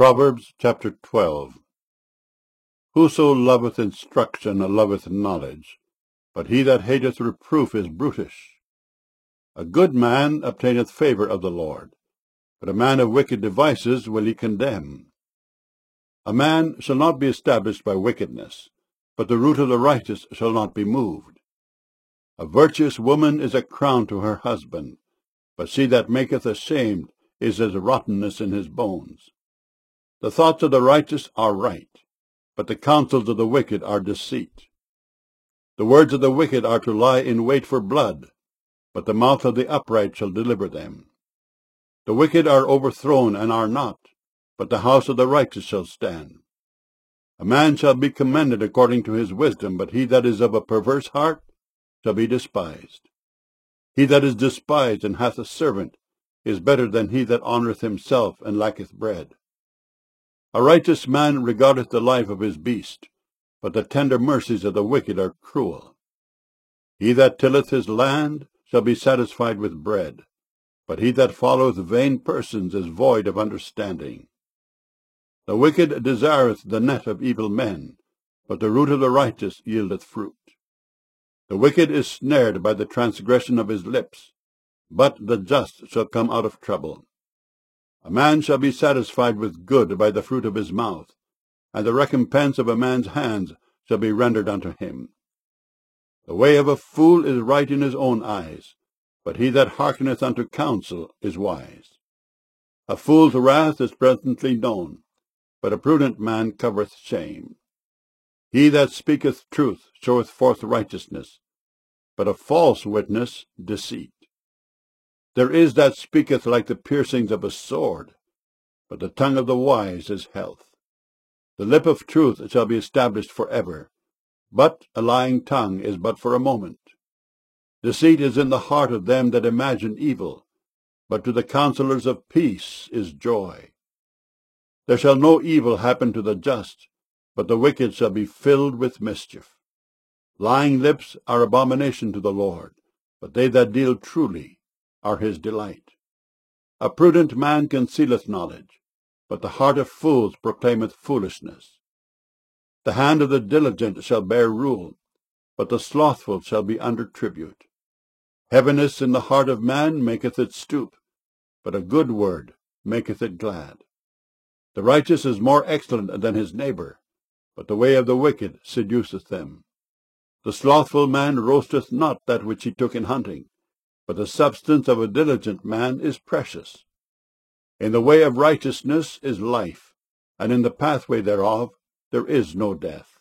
Proverbs chapter 12. Whoso loveth instruction loveth knowledge, but he that hateth reproof is brutish. A good man obtaineth favour of the Lord, but a man of wicked devices will he condemn. A man shall not be established by wickedness, but the root of the righteous shall not be moved. A virtuous woman is a crown to her husband, but she that maketh ashamed is as rottenness in his bones. The thoughts of the righteous are right, but the counsels of the wicked are deceit. The words of the wicked are to lie in wait for blood, but the mouth of the upright shall deliver them. The wicked are overthrown and are not, but the house of the righteous shall stand. A man shall be commended according to his wisdom, but he that is of a perverse heart shall be despised. He that is despised and hath a servant is better than he that honoureth himself and lacketh bread. A righteous man regardeth the life of his beast, but the tender mercies of the wicked are cruel. He that tilleth his land shall be satisfied with bread, but he that followeth vain persons is void of understanding. The wicked desireth the net of evil men, but the root of the righteous yieldeth fruit. The wicked is snared by the transgression of his lips, but the just shall come out of trouble. A man shall be satisfied with good by the fruit of his mouth, and the recompense of a man's hands shall be rendered unto him. The way of a fool is right in his own eyes, but he that hearkeneth unto counsel is wise. A fool's wrath is presently known, but a prudent man covereth shame. He that speaketh truth showeth forth righteousness, but a false witness deceit. There is that speaketh like the piercings of a sword, but the tongue of the wise is health. The lip of truth shall be established for ever, but a lying tongue is but for a moment. Deceit is in the heart of them that imagine evil, but to the counselors of peace is joy. There shall no evil happen to the just, but the wicked shall be filled with mischief. Lying lips are abomination to the Lord, but they that deal truly are his delight. A prudent man concealeth knowledge, but the heart of fools proclaimeth foolishness. The hand of the diligent shall bear rule, but the slothful shall be under tribute. Heaviness in the heart of man maketh it stoop, but a good word maketh it glad. The righteous is more excellent than his neighbour, but the way of the wicked seduceth them. The slothful man roasteth not that which he took in hunting, but the substance of a diligent man is precious. In the way of righteousness is life, and in the pathway thereof there is no death.